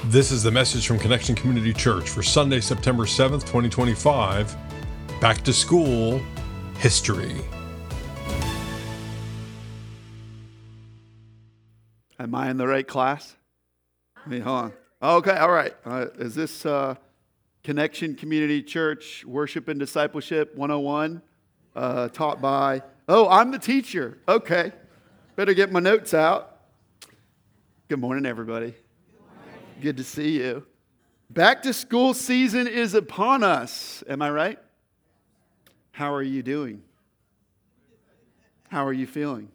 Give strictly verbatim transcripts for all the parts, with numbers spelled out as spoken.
This is the message from Connection Community Church for Sunday, September seventh, twenty twenty-five. Back to School History. Am I in the right class? I mean, hold on. Okay, all right. Uh, is this uh, Connection Community Church Worship and Discipleship one oh one uh, taught by, oh, I'm the teacher. Okay, better get my notes out. Good morning, everybody. Good to see you. Back to school season is upon us. Am I right? How are you doing? How are you feeling?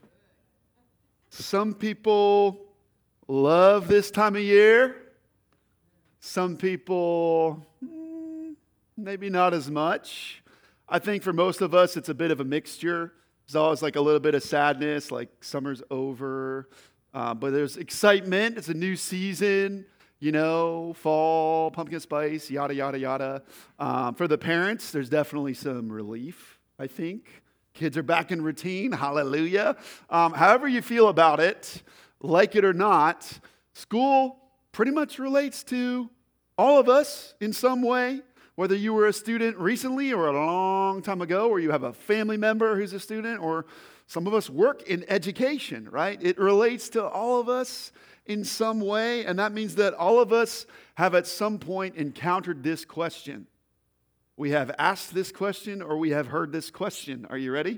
Some people love this time of year. Some people, mm, maybe not as much. I think for most of us, it's a bit of a mixture. There's always like a little bit of sadness, like summer's over. Uh, but there's excitement. It's a new season, you know, fall, pumpkin spice, yada, yada, yada. Um, for the parents, there's definitely some relief, I think. Kids are back in routine. Hallelujah. Um, however you feel about it, like it or not, school pretty much relates to all of us in some way, whether you were a student recently or a long time ago, or you have a family member who's a student, or some of us work in education, right? It relates to all of us in some way, and that means that all of us have at some point encountered this question. We have asked this question or we have heard this question. Are you ready?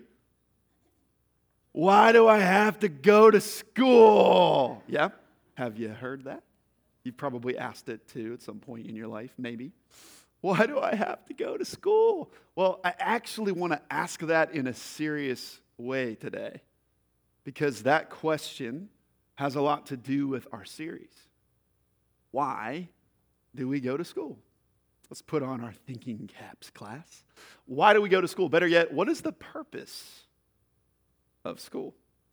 Why do I have to go to school? Yeah? Have you heard that? You've probably asked it too at some point in your life, maybe. Why do I have to go to school? Well, I actually want to ask that in a serious way today, because that question has a lot to do with our series. Why do we go to school? Let's put on our thinking caps, class. Why do we go to school? Better yet, what is the purpose of school?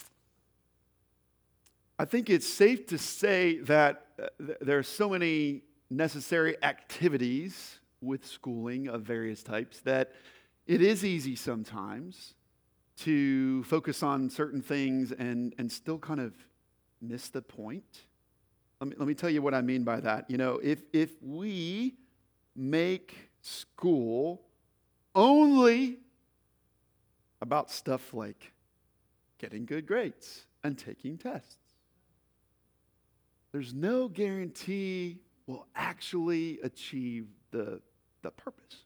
I think it's safe to say that uh, th- there are so many necessary activities with schooling of various types that it is easy sometimes to focus on certain things and, and still kind of miss the point. Let me, let me tell you what I mean by that. You know, if if we make school only about stuff like getting good grades and taking tests, there's no guarantee we'll actually achieve the, the purpose.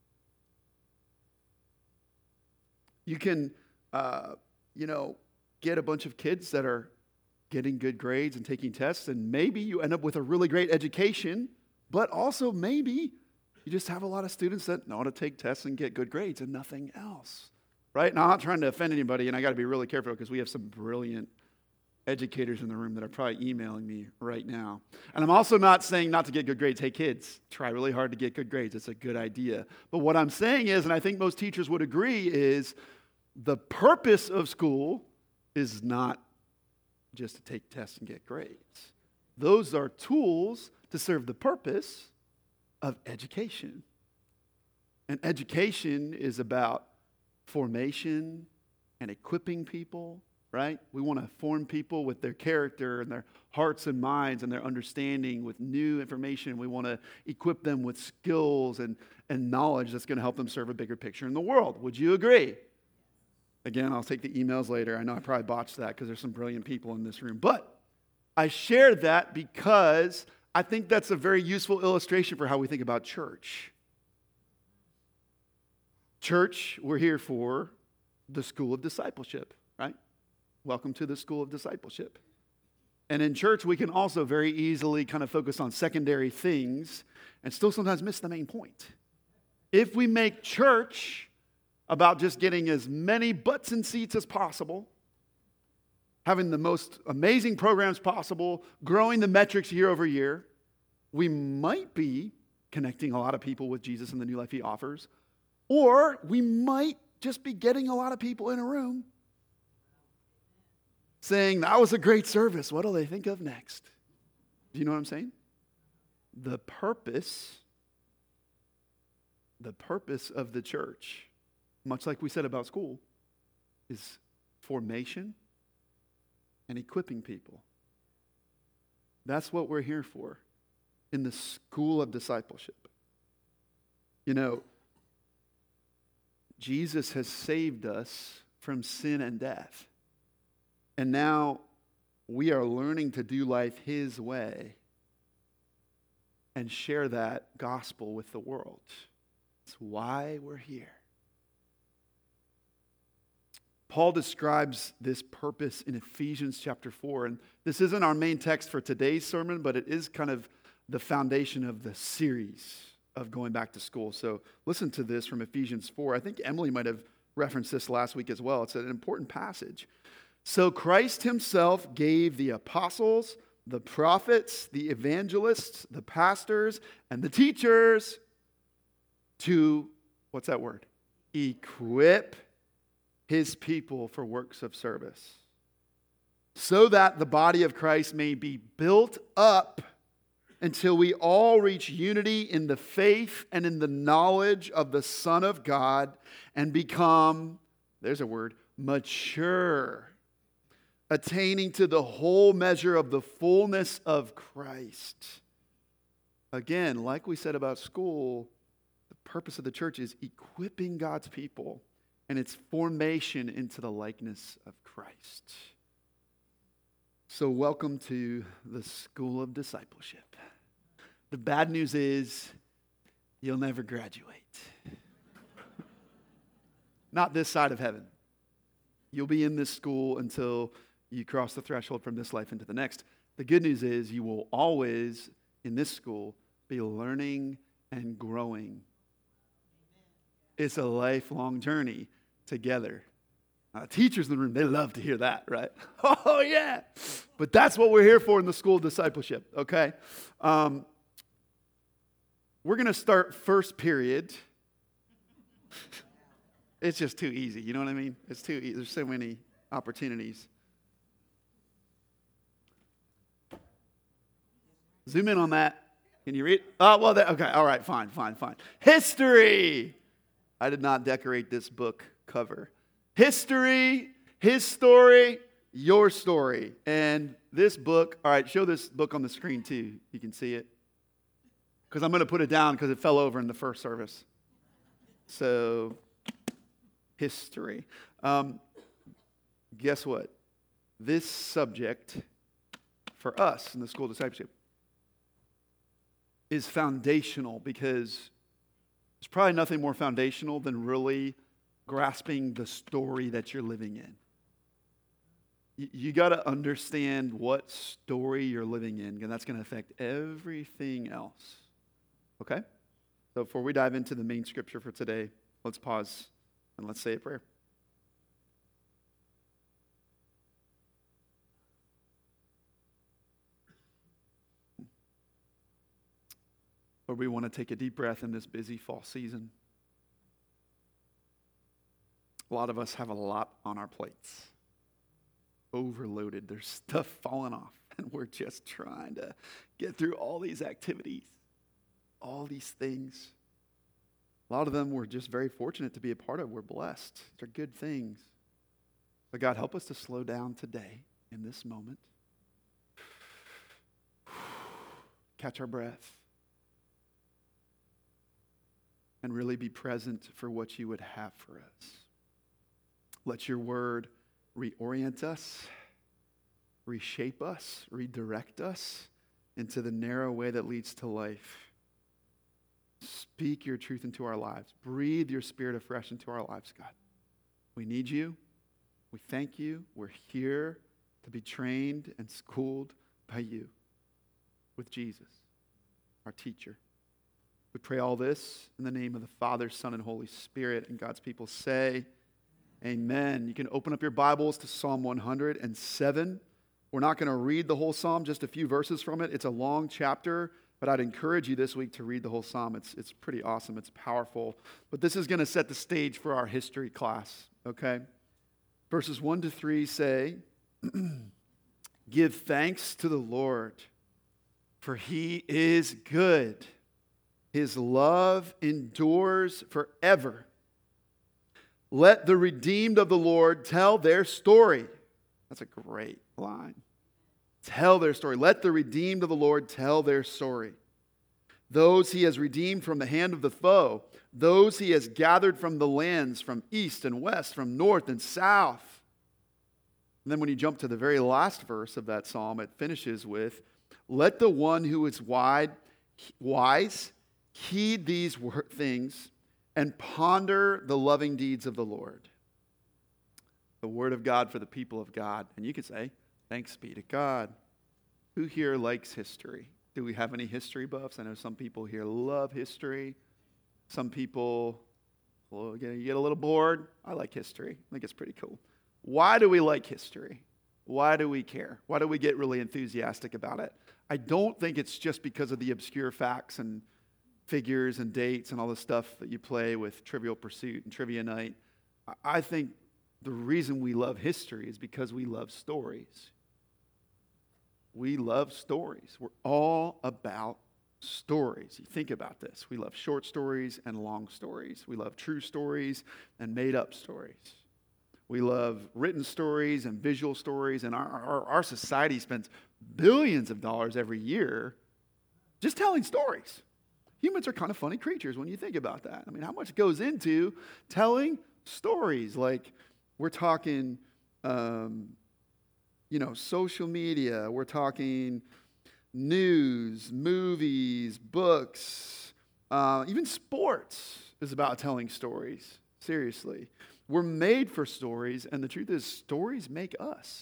You can, uh, you know, get a bunch of kids that are getting good grades and taking tests, and maybe you end up with a really great education, but also maybe you just have a lot of students that know how to take tests and get good grades and nothing else, right? Now, I'm not trying to offend anybody, and I got to be really careful because we have some brilliant educators in the room that are probably emailing me right now. And I'm also not saying not to get good grades. Hey, kids, try really hard to get good grades. It's a good idea. But what I'm saying is, and I think most teachers would agree, is the purpose of school is not just to take tests and get grades. Those are tools to serve the purpose of education. And education is about formation and equipping people, right? We want to form people with their character and their hearts and minds and their understanding with new information. We want to equip them with skills and, and knowledge that's going to help them serve a bigger picture in the world. Would you agree? Again, I'll take the emails later. I know I probably botched that because there's some brilliant people in this room. But I shared that because I think that's a very useful illustration for how we think about church. Church, we're here for the school of discipleship, right? Welcome to the school of discipleship. And in church, we can also very easily kind of focus on secondary things and still sometimes miss the main point. If we make church about just getting as many butts and seats as possible, having the most amazing programs possible, growing the metrics year over year, we might be connecting a lot of people with Jesus and the new life he offers, or we might just be getting a lot of people in a room saying, that was a great service. What do they think of next? Do you know what I'm saying? The purpose, the purpose of the church, much like we said about school, is formation and equipping people. That's what we're here for. in the school of discipleship. You know, Jesus has saved us from sin and death. And now we are learning to do life His way and share that gospel with the world. It's why we're here. Paul describes this purpose in Ephesians chapter four. And this isn't our main text for today's sermon, but it is kind of the foundation of the series of going back to school. So listen to this from Ephesians four. I think Emily might have referenced this last week as well. It's an important passage. So Christ Himself gave the apostles, the prophets, the evangelists, the pastors, and the teachers to, what's that word? Equip His people for works of service, so that the body of Christ may be built up until we all reach unity in the faith and in the knowledge of the Son of God and become, there's a word, mature, attaining to the whole measure of the fullness of Christ. Again, like we said about school, the purpose of the church is equipping God's people and its formation into the likeness of Christ. So welcome to the School of Discipleship. The bad news is you'll never graduate. Not this side of heaven. You'll be in this school until you cross the threshold from this life into the next. The good news is you will always, in this school, be learning and growing. It's a lifelong journey together. Uh, teachers in the room, they love to hear that, right? Oh, yeah. But that's what we're here for in the School of Discipleship, okay? Um, we're going to start first period. It's just too easy, you know what I mean? It's too easy. There's so many opportunities. Zoom in on that. Can you read? Oh, well, that, okay. All right, fine, fine, fine. History. I did not decorate this book cover. History, his story, your story. And this book, all right, show this book on the screen too. You can see it. Because I'm going to put it down because it fell over in the first service. So, history. Um, guess what? This subject for us in the School of Discipleship is foundational because there's probably nothing more foundational than really grasping the story that you're living in. You, you got to understand what story you're living in, and that's going to affect everything else. Okay? So before we dive into the main scripture for today, let's pause and let's say a prayer. Lord, we want to take a deep breath in this busy fall season. A lot of us have a lot on our plates. Overloaded. There's stuff falling off. And we're just trying to get through all these activities. All these things. A lot of them we're just very fortunate to be a part of. We're blessed. They're good things. But God, help us to slow down today in this moment. Catch our breath. And really be present for what you would have for us. Let your word reorient us, reshape us, redirect us into the narrow way that leads to life. Speak your truth into our lives. Breathe your spirit afresh into our lives, God. We need you. We thank you. We're here to be trained and schooled by you with Jesus, our teacher. We pray all this in the name of the Father, Son, and Holy Spirit. And God's people say, amen. You can open up your Bibles to Psalm one hundred seven. We're not going to read the whole psalm, just a few verses from it. It's a long chapter, but I'd encourage you this week to read the whole psalm. It's, it's pretty awesome. It's powerful. But this is going to set the stage for our history class, okay? Verses one to three say, give thanks to the Lord, for he is good. His love endures forever. Let the redeemed of the Lord tell their story. That's a great line. Tell their story. Let the redeemed of the Lord tell their story. Those he has redeemed from the hand of the foe. Those he has gathered from the lands, from east and west, from north and south. And then when you jump to the very last verse of that psalm, it finishes with, let the one who is wide, wise heed these things and ponder the loving deeds of the Lord. The word of God for the people of God. And you could say, thanks be to God. Who here likes history? Do we have any history buffs? I know some people here love history. Some people, well, you get a little bored. I like history. I think it's pretty cool. Why do we like history? Why do we care? Why do we get really enthusiastic about it? I don't think it's just because of the obscure facts and figures and dates and all the stuff that you play with Trivial Pursuit and Trivia Night. I think the reason we love history is because we love stories. We love stories. We're all about stories. You think about this. We love short stories and long stories. We love true stories and made-up stories. We love written stories and visual stories, and our, our, our society spends billions of dollars every year just telling stories. Humans are kind of funny creatures when you think about that. I mean, how much goes into telling stories? Like, we're talking, um, you know, social media. We're talking news, movies, books, uh, even sports is about telling stories. Seriously. We're made for stories, and the truth is, stories make us.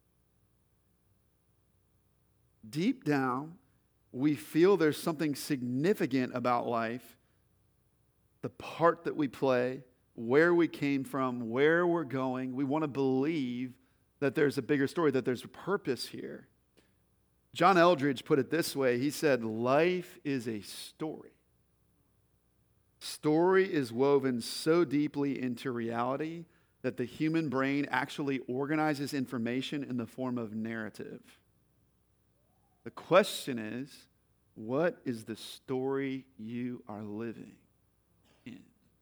Deep down, we feel there's something significant about life, the part that we play, where we came from, where we're going. We want to believe that there's a bigger story, that there's a purpose here. John Eldridge put it this way. He said, life is a story. Story is woven so deeply into reality that the human brain actually organizes information in the form of narrative. The question is, what is the story you are living in?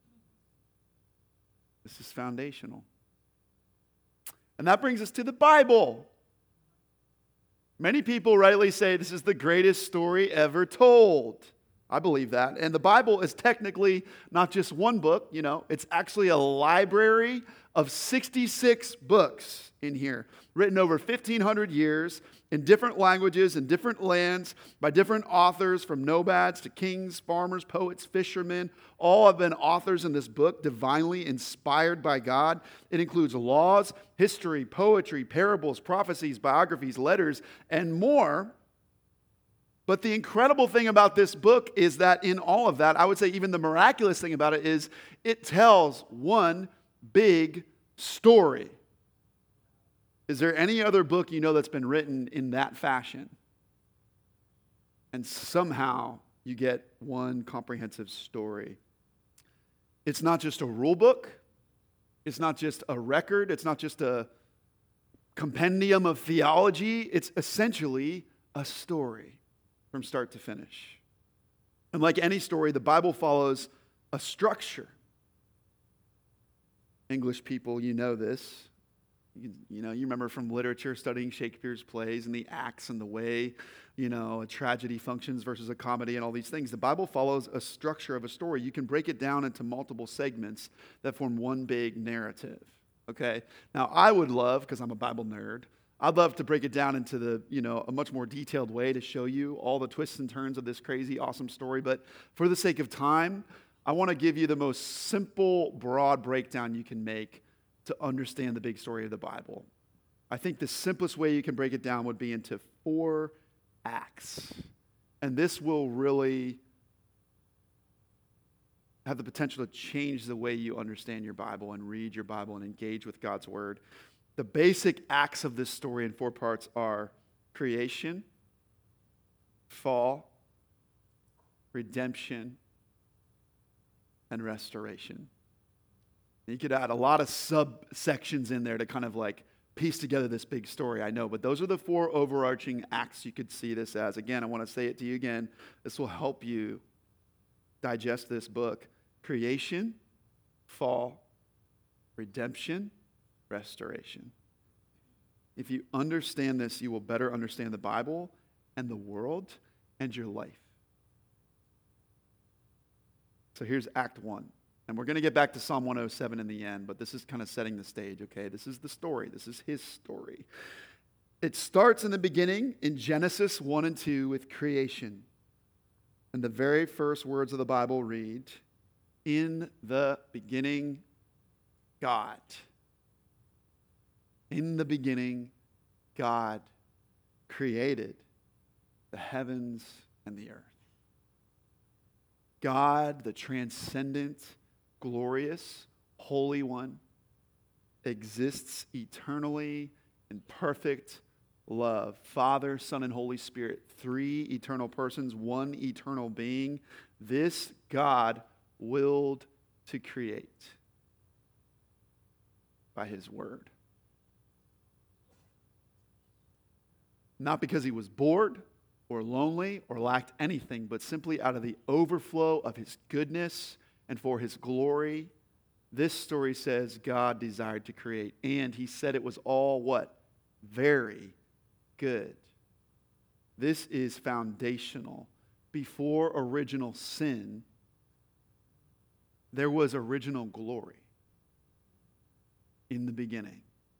This is foundational. And that brings us to the Bible. Many people rightly say this is the greatest story ever told. I believe that. And the Bible is technically not just one book, you know, it's actually a library of sixty-six books in here, written over fifteen hundred years in different languages in different lands by different authors, from nomads to kings, farmers, poets, fishermen. All have been authors in this book, divinely inspired by God. It includes laws, history, poetry, parables, prophecies, biographies, letters, and more. But the incredible thing about this book is that in all of that, I would say even the miraculous thing about it is it tells one big story. Is there any other book you know that's been written in that fashion? And somehow you get one comprehensive story. It's not just a rule book. It's not just a record. It's not just a compendium of theology. It's essentially a story from start to finish. And like any story, the Bible follows a structure. English people, you know this. You, you know, you remember from literature studying Shakespeare's plays and the acts and the way, you know, a tragedy functions versus a comedy and all these things. The Bible follows a structure of a story. You can break it down into multiple segments that form one big narrative. Okay? Now, I would love, because I'm a Bible nerd, I'd love to break it down into the, you know, a much more detailed way to show you all the twists and turns of this crazy, awesome story. But for the sake of time, I want to give you the most simple, broad breakdown you can make to understand the big story of the Bible. I think the simplest way you can break it down would be into four acts. And this will really have the potential to change the way you understand your Bible and read your Bible and engage with God's Word. The basic acts of this story in four parts are creation, fall, redemption, and restoration. And you could add a lot of subsections in there to kind of like piece together this big story, I know, but those are the four overarching acts you could see this as. Again, I want to say it to you again. This will help you digest this book. Creation, fall, redemption, restoration. If you understand this, you will better understand the Bible and the world and your life. So here's Act One. And we're going to get back to Psalm one oh seven in the end, but this is kind of setting the stage, okay? This is the story. This is his story. It starts in the beginning in Genesis one and two with creation. And the very first words of the Bible read, "In the beginning, God." In the beginning, God created the heavens and the earth. God, the transcendent, glorious, Holy One, exists eternally in perfect love. Father, Son, and Holy Spirit, three eternal persons, one eternal being. This God willed to create by his word. Not because he was bored or lonely or lacked anything, but simply out of the overflow of his goodness and for his glory. This story says God desired to create, and he said it was all what? Very good. This is foundational. Before original sin, there was original glory in the beginning.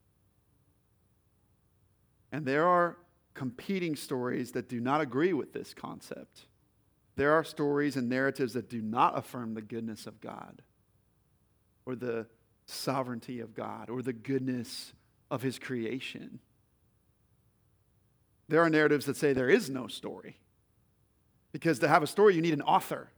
And there are competing stories that do not agree with this concept. There are stories and narratives that do not affirm the goodness of God or the sovereignty of God or the goodness of his creation. There are narratives that say there is no story, because to have a story you need an author.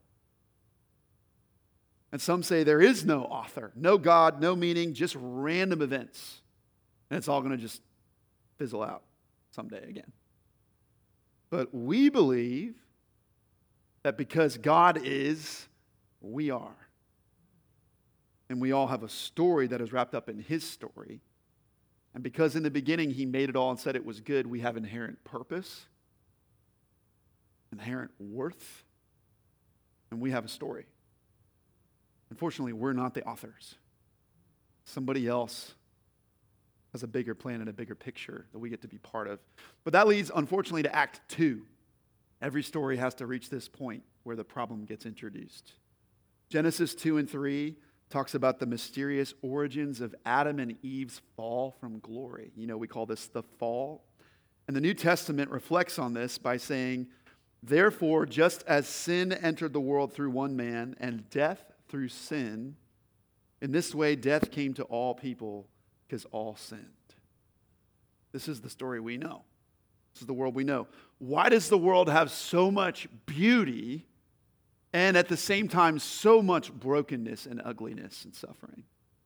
And some say there is no author, no God, no meaning, just random events. And it's all going to just fizzle out someday again. But we believe that because God is, we are. And we all have a story that is wrapped up in his story. And because in the beginning he made it all and said it was good, we have inherent purpose, inherent worth, and we have a story. Unfortunately, we're not the authors. Somebody else has a bigger plan and a bigger picture that we get to be part of. But that leads, unfortunately, to Act Two. Every story has to reach this point where the problem gets introduced. Genesis two and three talks about the mysterious origins of Adam and Eve's fall from glory. You know, we call this the fall. And the New Testament reflects on this by saying, "Therefore, just as sin entered the world through one man, and death through sin, in this way death came to all people because all sinned." This is the story we know. This is the world we know. Why does the world have so much beauty and at the same time so much brokenness and ugliness and suffering?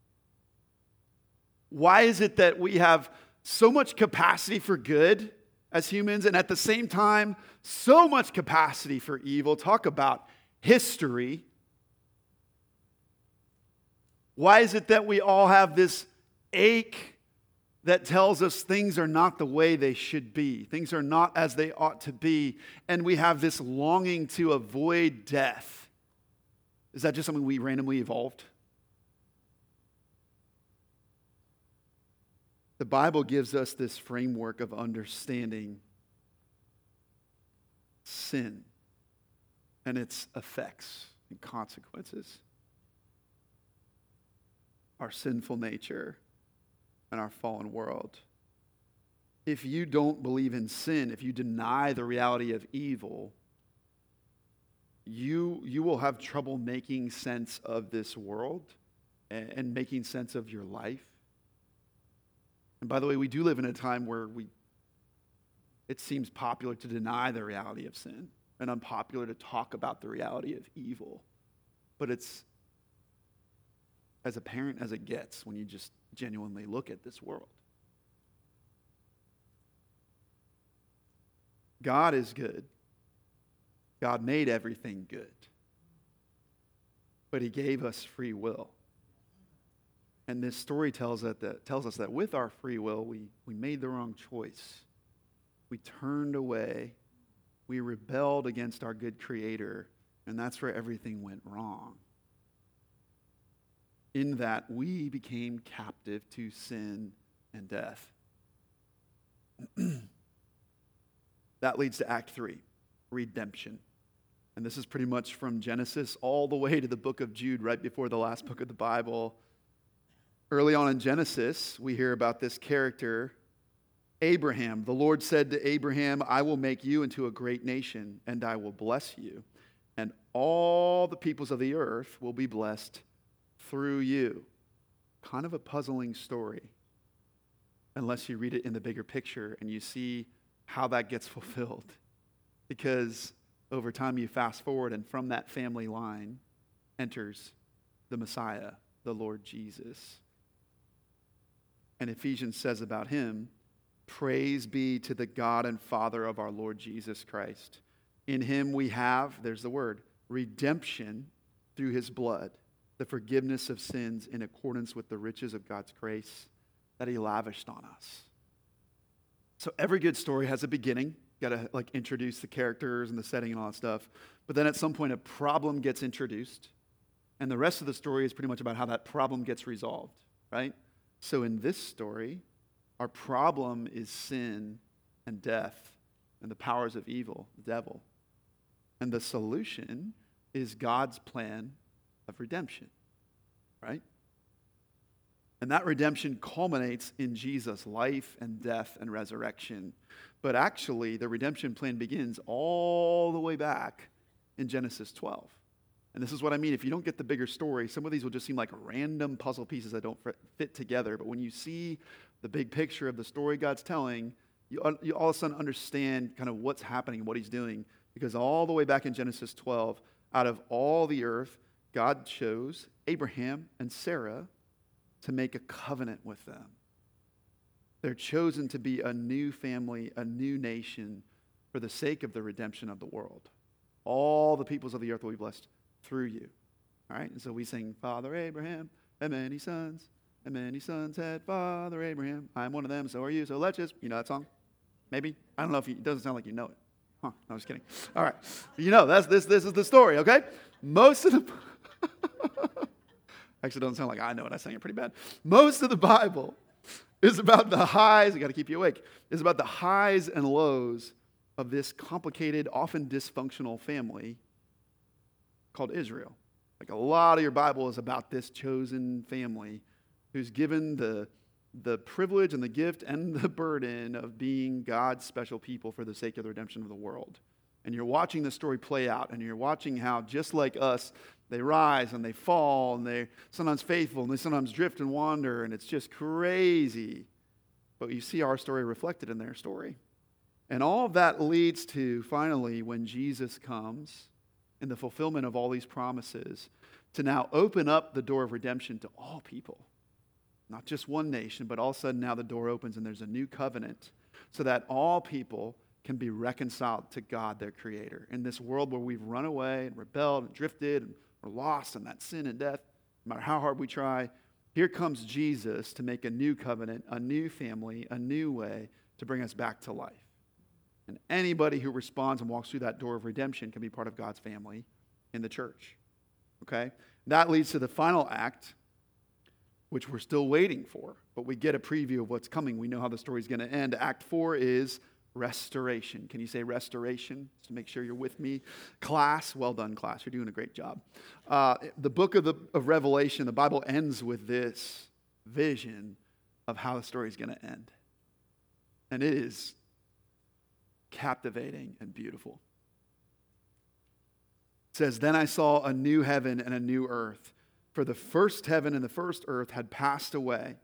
Why is it that we have so much capacity for good as humans and at the same time so much capacity for evil? Talk about history. Why is it that we all have this ache that tells us things are not the way they should be? Things are not as they ought to be. And we have this longing to avoid death. Is that just something we randomly evolved? The Bible gives us this framework of understanding sin and its effects and consequences. Our sinful nature and our fallen world. If you don't believe in sin, if you deny the reality of evil, you, you will have trouble making sense of this world and, and making sense of your life. And by the way, we do live in a time where we it seems popular to deny the reality of sin and unpopular to talk about the reality of evil. But it's as apparent as it gets when you just genuinely look at this world. God is good. God made everything good. But he gave us free will. And this story tells, that, that, tells us that with our free will, we, we made the wrong choice. We turned away. We rebelled against our good Creator. And that's where everything went wrong. In that we became captive to sin and death. That leads to Act Three, redemption. And this is pretty much from Genesis all the way to the book of Jude, right before the last book of the Bible. Early on in Genesis, we hear about this character, Abraham. The Lord said to Abraham, I will make you into a great nation, and I will bless you. And all the peoples of the earth will be blessed through you. Kind of a puzzling story, unless you read it in the bigger picture and you see how that gets fulfilled. Because over time you fast forward, and from that family line enters the Messiah, the Lord Jesus. And Ephesians says about him, praise be to the God and Father of our Lord Jesus Christ. In him we have, there's the word, redemption through his blood, the forgiveness of sins in accordance with the riches of God's grace that he lavished on us. So every good story has a beginning. Got to like introduce the characters and the setting and all that stuff. But then at some point a problem gets introduced. And the rest of the story is pretty much about how that problem gets resolved, right? So in this story, our problem is sin and death and the powers of evil, the devil. And the solution is God's plan of redemption, right? And that redemption culminates in Jesus' life and death and resurrection. But actually, the redemption plan begins all the way back in Genesis twelve. And this is what I mean. If you don't get the bigger story, some of these will just seem like random puzzle pieces that don't fit together. But when you see the big picture of the story God's telling, you, you all of a sudden understand kind of what's happening and what he's doing. Because all the way back in Genesis twelve, out of all the earth, God chose Abraham and Sarah to make a covenant with them. They're chosen to be a new family, a new nation for the sake of the redemption of the world. All the peoples of the earth will be blessed through you. All right? And so we sing, Father Abraham had many sons, and many sons had Father Abraham. I'm one of them, so are you. So let's just, you know that song? Maybe? I don't know if you, it doesn't sound like you know it. Huh, no, I'm just kidding. All right. You know, that's this this is the story, okay? Most of the Actually, it doesn't sound like I know it. I sang it pretty bad. Most of the Bible is about the highs, I got to keep you awake, is about the highs and lows of this complicated, often dysfunctional family called Israel. Like a lot of your Bible is about this chosen family who's given the, the privilege and the gift and the burden of being God's special people for the sake of the redemption of the world. And you're watching the story play out, and you're watching how, just like us, they rise and they fall, and they're sometimes faithful, and they sometimes drift and wander, and it's just crazy. But you see our story reflected in their story. And all of that leads to, finally, when Jesus comes, in the fulfillment of all these promises, to now open up the door of redemption to all people. Not just one nation, but all of a sudden now the door opens and there's a new covenant so that all people can be reconciled to God, their creator. In this world where we've run away and rebelled and drifted and we're lost in that sin and death, no matter how hard we try, here comes Jesus to make a new covenant, a new family, a new way to bring us back to life. And anybody who responds and walks through that door of redemption can be part of God's family in the church. Okay? That leads to the final act, which we're still waiting for, but we get a preview of what's coming. We know how the story's going to end. Act four is restoration. Can you say restoration? Just to make sure you're with me. Class, well done, class. You're doing a great job. Uh, the book of, the, of Revelation, the Bible ends with this vision of how the story's going to end. And it is captivating and beautiful. It says, then I saw a new heaven and a new earth, for the first heaven and the first earth had passed away.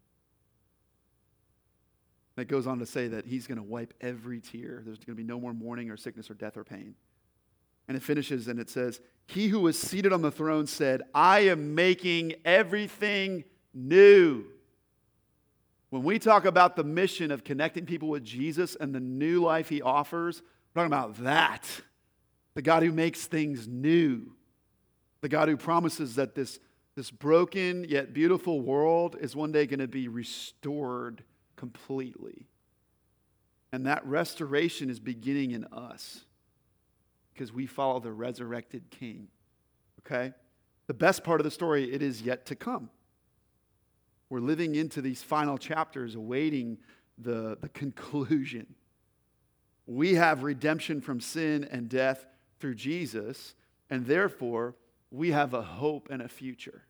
And it goes on to say that he's going to wipe every tear. There's going to be no more mourning or sickness or death or pain. And it finishes and it says, he who was seated on the throne said, I am making everything new. When we talk about the mission of connecting people with Jesus and the new life he offers, we're talking about that. The God who makes things new. The God who promises that this, this broken yet beautiful world is one day going to be restored completely. And that restoration is beginning in us because we follow the resurrected King. Okay? The best part of the story, it is yet to come. We're living into these final chapters awaiting the, the conclusion. We have redemption from sin and death through Jesus, and therefore we have a hope and a future.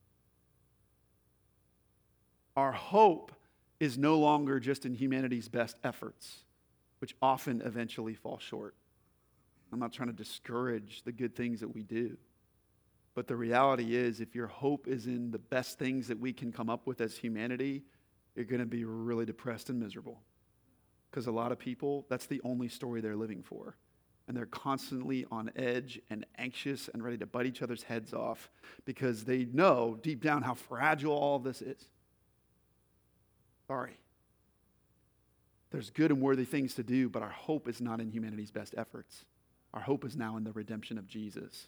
Our hope is no longer just in humanity's best efforts, which often eventually fall short. I'm not trying to discourage the good things that we do. But the reality is, if your hope is in the best things that we can come up with as humanity, you're going to be really depressed and miserable. Because a lot of people, that's the only story they're living for. And they're constantly on edge and anxious and ready to bite each other's heads off because they know deep down how fragile all of this is. Sorry. There's good and worthy things to do, but our hope is not in humanity's best efforts. Our hope is now in the redemption of Jesus.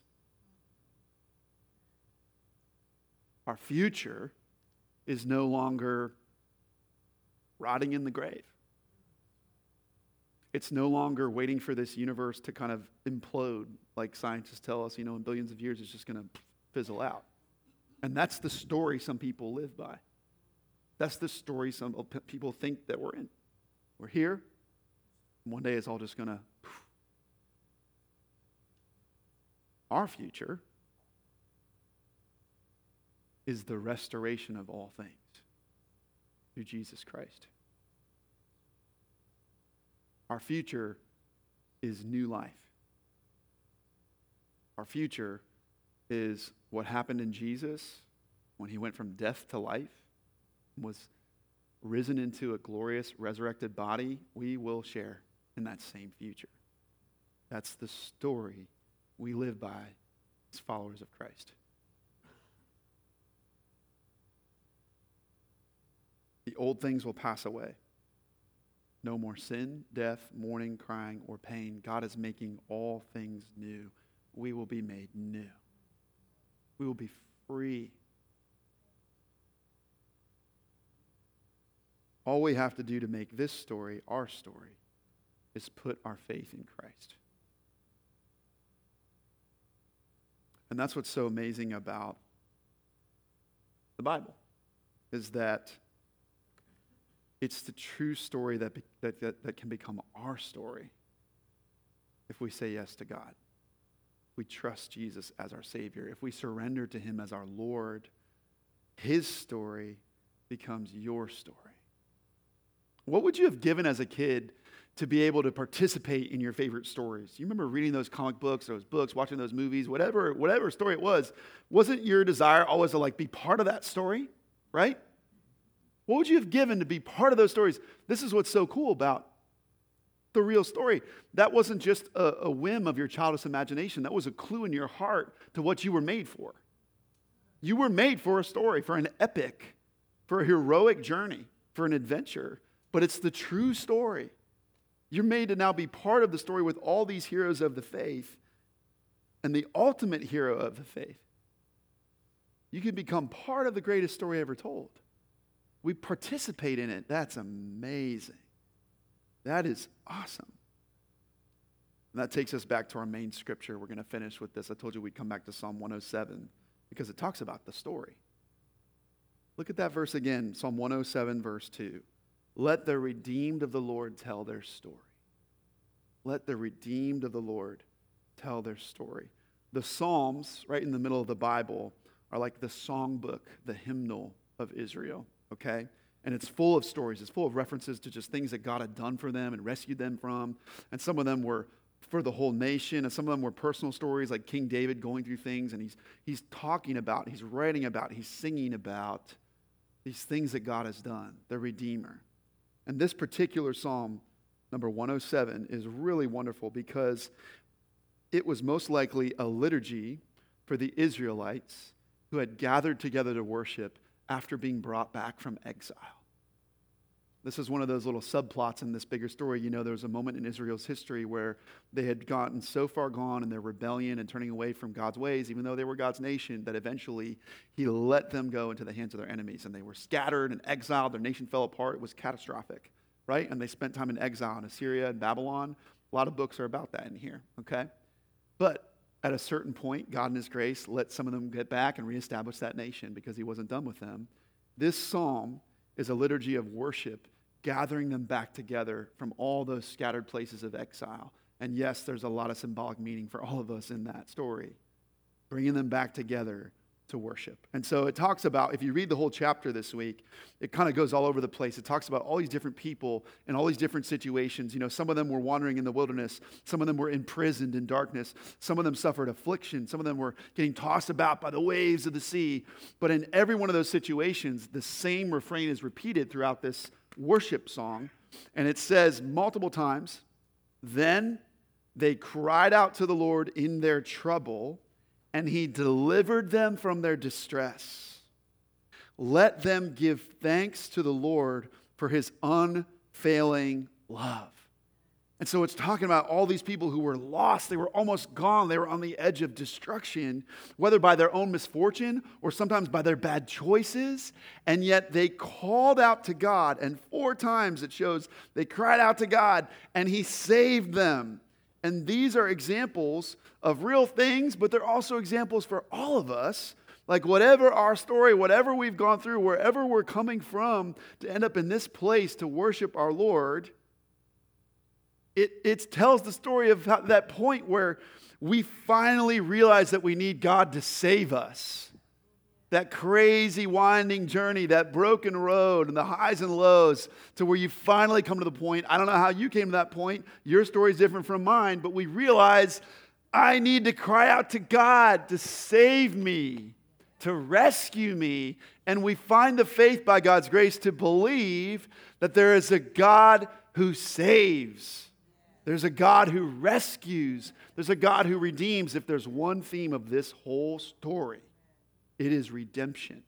Our future is no longer rotting in the grave. It's no longer waiting for this universe to kind of implode, like scientists tell us, you know, in billions of years it's just going to fizzle out. And that's the story some people live by. That's the story some people think that we're in. We're here, and one day it's all just going to... Our future is the restoration of all things through Jesus Christ. Our future is new life. Our future is what happened in Jesus when he went from death to life, was risen into a glorious resurrected body. We will share in that same future. That's the story we live by as followers of Christ. The old things will pass away. No more sin, death, mourning, crying, or pain. God is making all things new. We will be made new. We will be free. All we have to do to make this story our story is put our faith in Christ. And that's what's so amazing about the Bible, is that it's the true story that, be, that, that, that can become our story if we say yes to God. We trust Jesus as our Savior. If we surrender to him as our Lord, his story becomes your story. What would you have given as a kid to be able to participate in your favorite stories? You remember reading those comic books, those books, watching those movies, whatever, whatever story it was. Wasn't your desire always to like be part of that story, right? What would you have given to be part of those stories? This is what's so cool about the real story. That wasn't just a, a whim of your childish imagination. That was a clue in your heart to what you were made for. You were made for a story, for an epic, for a heroic journey, for an adventure. But it's the true story. You're made to now be part of the story with all these heroes of the faith and the ultimate hero of the faith. You can become part of the greatest story ever told. We participate in it. That's amazing. That is awesome. And that takes us back to our main scripture. We're going to finish with this. I told you we'd come back to Psalm one oh seven because it talks about the story. Look at that verse again, Psalm one oh seven, verse two. Let the redeemed of the Lord tell their story. Let the redeemed of the Lord tell their story. The Psalms, right in the middle of the Bible, are like the songbook, the hymnal of Israel, okay? And it's full of stories. It's full of references to just things that God had done for them and rescued them from. And some of them were for the whole nation, and some of them were personal stories like King David going through things, and he's, he's talking about, he's writing about, he's singing about these things that God has done, the Redeemer. And this particular psalm, number one oh seven, is really wonderful because it was most likely a liturgy for the Israelites who had gathered together to worship after being brought back from exile. This is one of those little subplots in this bigger story. You know, there was a moment in Israel's history where they had gotten so far gone in their rebellion and turning away from God's ways, even though they were God's nation, that eventually he let them go into the hands of their enemies. And they were scattered and exiled. Their nation fell apart. It was catastrophic, right? And they spent time in exile in Assyria and Babylon. A lot of books are about that in here, okay? But at a certain point, God in his grace let some of them get back and reestablish that nation because he wasn't done with them. This psalm is a liturgy of worship, gathering them back together from all those scattered places of exile And yes, there's a lot of symbolic meaning for all of us in that story, bringing them back together to worship. And so it talks about, if you read the whole chapter this week, it kind of goes all over the place. It talks about all these different people and all these different situations. You know, some of them were wandering in the wilderness. Some of them were imprisoned in darkness. Some of them suffered affliction. Some of them were getting tossed about by the waves of the sea. But in every one of those situations, the same refrain is repeated throughout this worship song. And it says multiple times, then they cried out to the Lord in their trouble, and he delivered them from their distress. Let them give thanks to the Lord for his unfailing love. And so it's talking about all these people who were lost. They were almost gone. They were on the edge of destruction, whether by their own misfortune or sometimes by their bad choices. And yet they called out to God. And four times it shows they cried out to God and he saved them. And these are examples of real things, but they're also examples for all of us. Like whatever our story, whatever we've gone through, wherever we're coming from to end up in this place to worship our Lord, it, it tells the story of how, that point where we finally realize that we need God to save us. That crazy winding journey, that broken road and the highs and lows to where you finally come to the point. I don't know how you came to that point. Your story is different from mine, but we realize I need to cry out to God to save me, to rescue me. And we find the faith by God's grace to believe that there is a God who saves. There's a God who rescues. There's a God who redeems. If there's one theme of this whole story, it is redemption.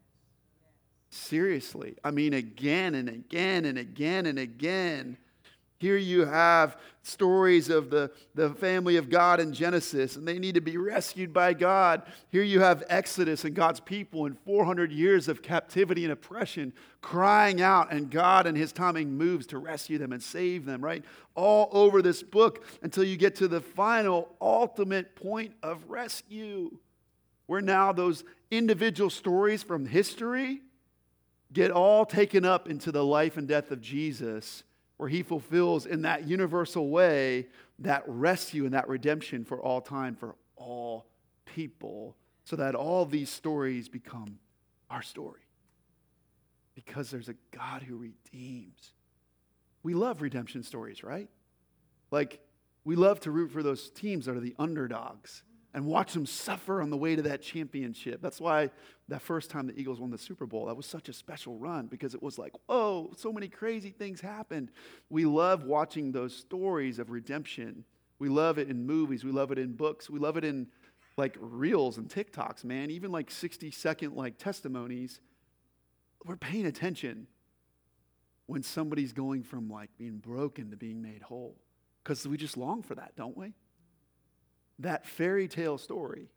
Seriously. I mean, again and again and again and again. Here you have stories of the, the family of God in Genesis, and they need to be rescued by God. Here you have Exodus and God's people in four hundred years of captivity and oppression, crying out, and God in his timing moves to rescue them and save them, right? All over this book until you get to the final, ultimate point of rescue, where now those individual stories from history get all taken up into the life and death of Jesus, where he fulfills in that universal way that rescue and that redemption for all time, for all people, so that all these stories become our story. Because there's a God who redeems. We love redemption stories, right? Like, we love to root for those teams that are the underdogs and watch them suffer on the way to that championship. That's why that first time the Eagles won the Super Bowl, that was such a special run, because it was like, whoa, so many crazy things happened. We love watching those stories of redemption. We love it in movies. We love it in books. We love it in like reels and TikToks, man. Even like sixty second like testimonies. We're paying attention when somebody's going from like being broken to being made whole, because we just long for that, don't we? That fairy tale story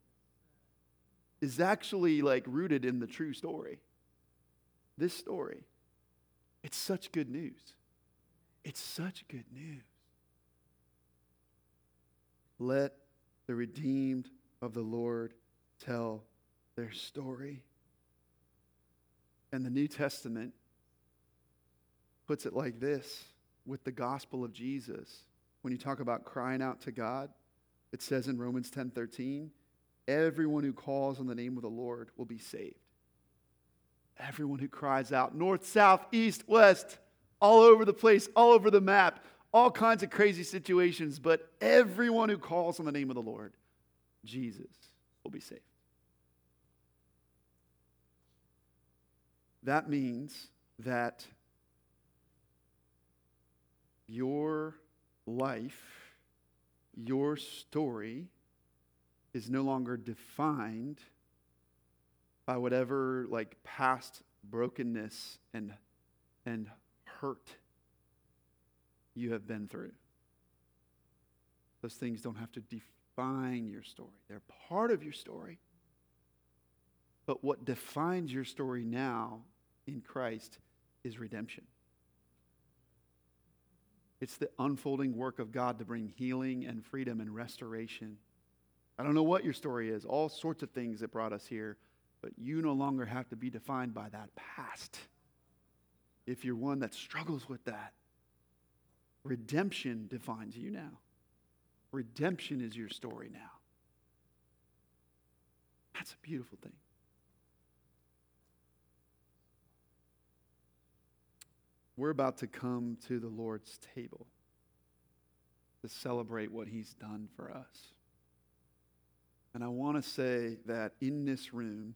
is actually like rooted in the true story. This story, it's such good news. It's such good news. Let the redeemed of the Lord tell their story. And the New Testament puts it like this with the gospel of Jesus. When you talk about crying out to God, it says in Romans ten thirteen, everyone who calls on the name of the Lord will be saved. Everyone who cries out, north, south, east, west, all over the place, all over the map, all kinds of crazy situations, but everyone who calls on the name of the Lord, Jesus, will be saved. That means that your life, your story is no longer defined by whatever like past brokenness and, and hurt you have been through. Those things don't have to define your story. They're part of your story. But what defines your story now in Christ is redemption. It's the unfolding work of God to bring healing and freedom and restoration. I don't know what your story is, all sorts of things that brought us here, but you no longer have to be defined by that past. If you're one that struggles with that, redemption defines you now. Redemption is your story now. That's a beautiful thing. We're about to come to the Lord's table to celebrate what he's done for us. And I want to say that in this room,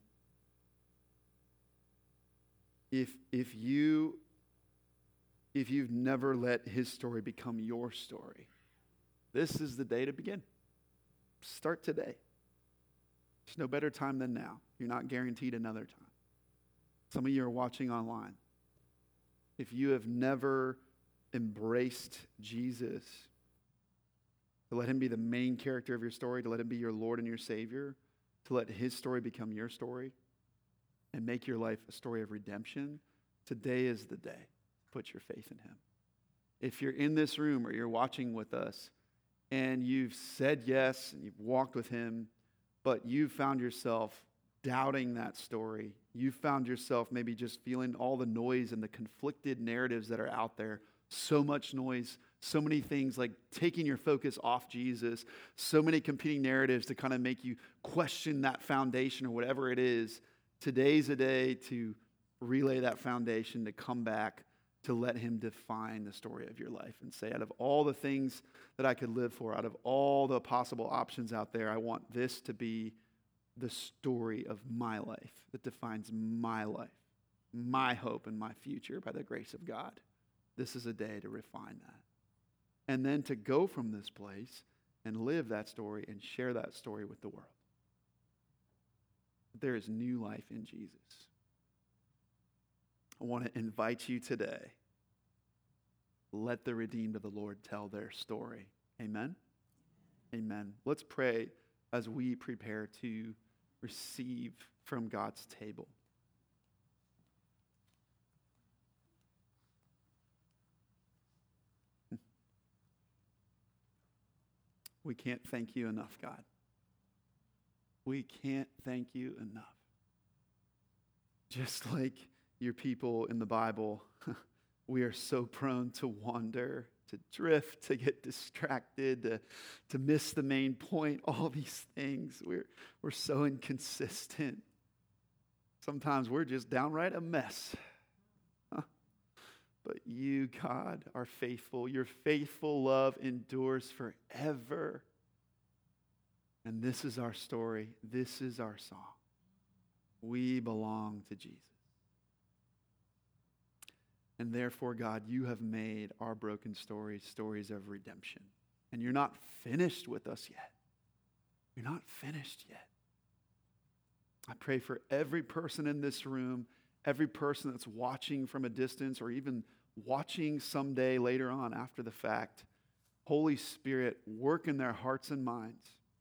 if, if, you, if you've never let his story become your story, this is the day to begin. Start today. There's no better time than now. You're not guaranteed another time. Some of you are watching online. If you have never embraced Jesus, to let him be the main character of your story, to let him be your Lord and your Savior, to let his story become your story, and make your life a story of redemption, today is the day to put your faith in him. If you're in this room or you're watching with us, and you've said yes, and you've walked with him, but you've found yourself doubting that story. You found yourself maybe just feeling all the noise and the conflicted narratives that are out there. So much noise, so many things like taking your focus off Jesus, so many competing narratives to kind of make you question that foundation or whatever it is. Today's a day to relay that foundation, to come back, to let him define the story of your life and say, out of all the things that I could live for, out of all the possible options out there, I want this to be the story of my life that defines my life, my hope and my future by the grace of God. This is a day to refine that. And then to go from this place and live that story and share that story with the world. There is new life in Jesus. I want to invite you today. Let the redeemed of the Lord tell their story. Amen? Amen. Let's pray as we prepare to receive from God's table. We can't thank you enough, God. We can't thank you enough. Just like your people in the Bible, we are so prone to wander, to drift, to get distracted, to, to miss the main point, all these things. We're, we're so inconsistent. Sometimes we're just downright a mess. Huh? But you, God, are faithful. Your faithful love endures forever. And this is our story. This is our song. We belong to Jesus. And therefore, God, you have made our broken stories stories of redemption. And you're not finished with us yet. You're not finished yet. I pray for every person in this room, every person that's watching from a distance or even watching someday later on after the fact. Holy Spirit, work in their hearts and minds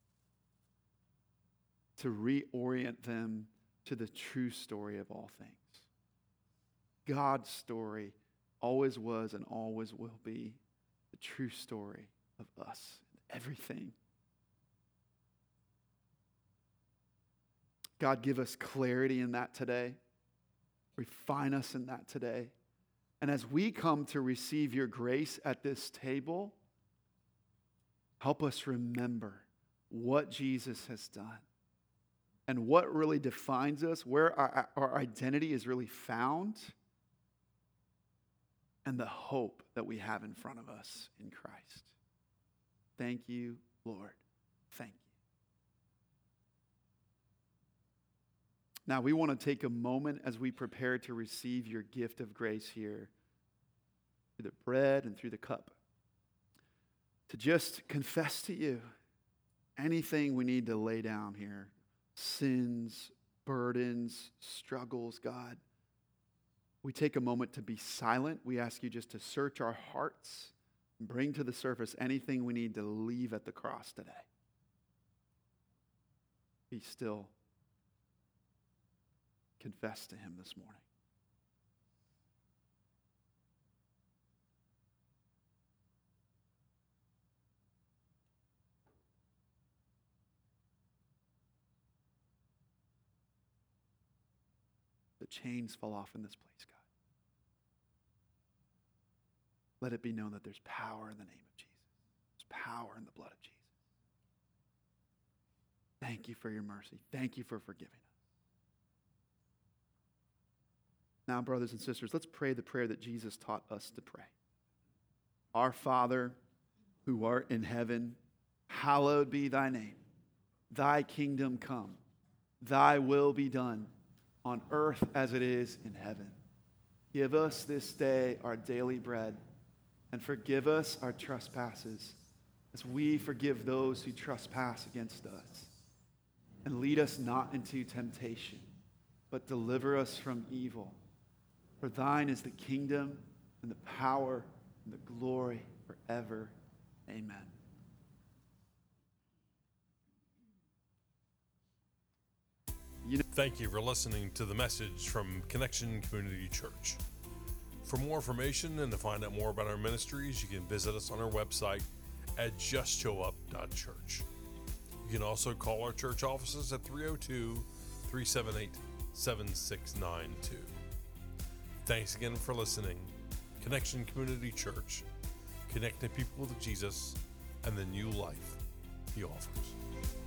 to reorient them to the true story of all things. God's story always was and always will be the true story of us, everything. God, give us clarity in that today. Refine us in that today. And as we come to receive your grace at this table, help us remember what Jesus has done and what really defines us, where our, our identity is really found, and the hope that we have in front of us in Christ. Thank you, Lord. Thank you. Now, we want to take a moment as we prepare to receive your gift of grace here through the bread and through the cup to just confess to you anything we need to lay down here, sins, burdens, struggles, God. We take a moment to be silent. We ask you just to search our hearts and bring to the surface anything we need to leave at the cross today. Be still. Confess to him this morning. The chains fall off in this place, God. Let it be known that there's power in the name of Jesus. There's power in the blood of Jesus. Thank you for your mercy. Thank you for forgiving us. Now, brothers and sisters, let's pray the prayer that Jesus taught us to pray. Our Father, who art in heaven, hallowed be thy name. Thy kingdom come. Thy will be done on earth as it is in heaven. Give us this day our daily bread, and forgive us our trespasses, as we forgive those who trespass against us. And lead us not into temptation, but deliver us from evil. For thine is the kingdom and the power and the glory forever. Amen. You know, Thank you for listening to the message from Connection Community Church. For more information and to find out more about our ministries, you can visit us on our website at just show up dot church. You can also call our church offices at three oh two, three seven eight, seven six nine two. Thanks again for listening. Connection Community Church, connecting people with Jesus and the new life he offers.